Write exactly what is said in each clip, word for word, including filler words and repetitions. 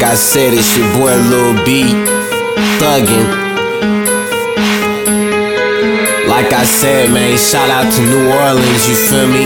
I said, it's your boy Lil B, thuggin'. Like I said, man, shout out to New Orleans, you feel me?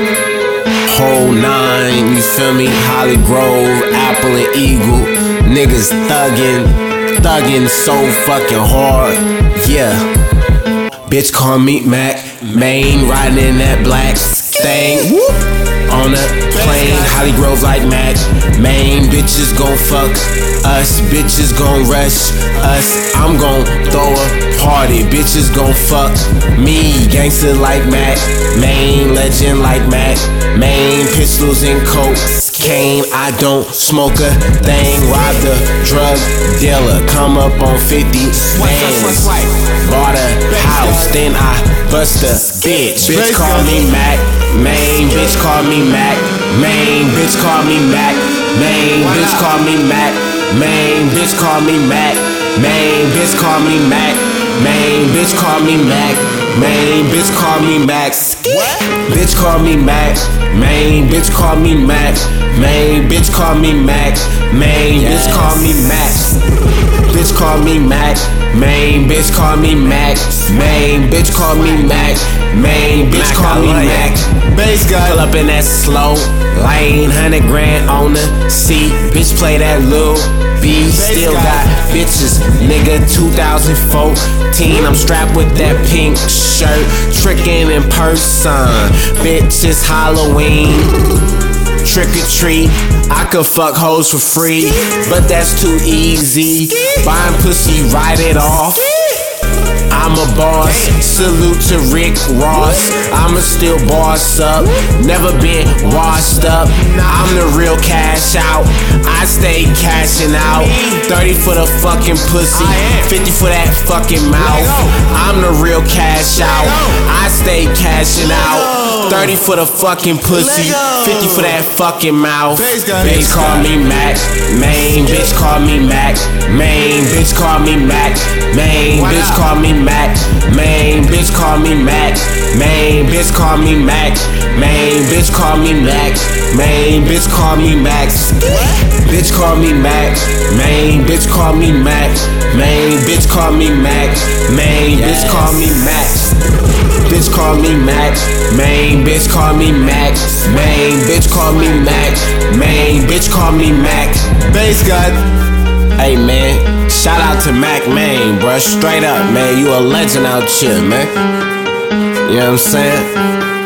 Whole nine, you feel me? Holly Grove, Apple and Eagle. Niggas thuggin', thuggin' so fucking hard, yeah. Bitch call me Mac, Maine, riding in that black thing. Whoop. On a plane, Holly Grove like Mac, Maine. Bitches gon' fuck us, bitches gon' rush us. I'm gon' throw a party, bitches gon' fuck me. Gangster like Mac, Maine, legend like Mac, Maine. Pistols and cocaine, I don't smoke a thing. Rob the drug dealer, come up on fifty bands. Bought a house, then I bust a bitch. Bitch call me Mac, Maine. Bitch call me Mac, Maine. Bitch call me Mac, Maine. Bitch call me Mac, Maine. Bitch call me Mac, Maine. Bitch call me Mac, Maine. Bitch call me Mac, Maine. Bitch call me Mac. Bitch call me Mac, Maine. Bitch call me Mac, Maine. Bitch call me Mac, Maine. Bitch call me Mac. Bitch call me Mac, Maine. Bitch call me Mac, Maine. Bitch call me Mac, Maine. Bitch call me Mac. Bass guy, pull up in that slow lane, hundred grand on the seat. Bitch play that Lil B, still got bitches, nigga. two thousand fourteen, I'm strapped with that pink shirt, trickin' in person. Bitch, it's Halloween. Trick or treat, I could fuck hoes for free, but that's too easy. Buying pussy, write it off. I'm a boss, salute to Rick Ross. I'ma still boss up, never been washed up. I'm the real cash out, I stay cashing out. Thirty for the fucking pussy, fifty for that fucking mouth. I'm the real cash out, I stay cashing out. Thirty for the fucking pussy, fifty for that fucking mouth. Bitch call me Mac, Maine. Bitch call me Mac, Maine. Bitch call me Mac, Maine. Bitch call me Mac, Maine. Bitch call me Mac, Maine. Bitch call me Mac, Maine. Bitch call me Mac, Maine. Bitch call me Mac. Bitch call me Mac, Maine. Bitch call me Mac, Maine. Bitch call me Mac, Maine. Bitch call me Mac. Bitch call me Mac, Maine. Bitch call me Mac, Maine. Bitch call me Mac, Maine. Bitch call me Mac. Bass God. Hey man, shout out to Mac Maine, bruh. Straight up, man. You a legend out here, man. You know what I'm saying?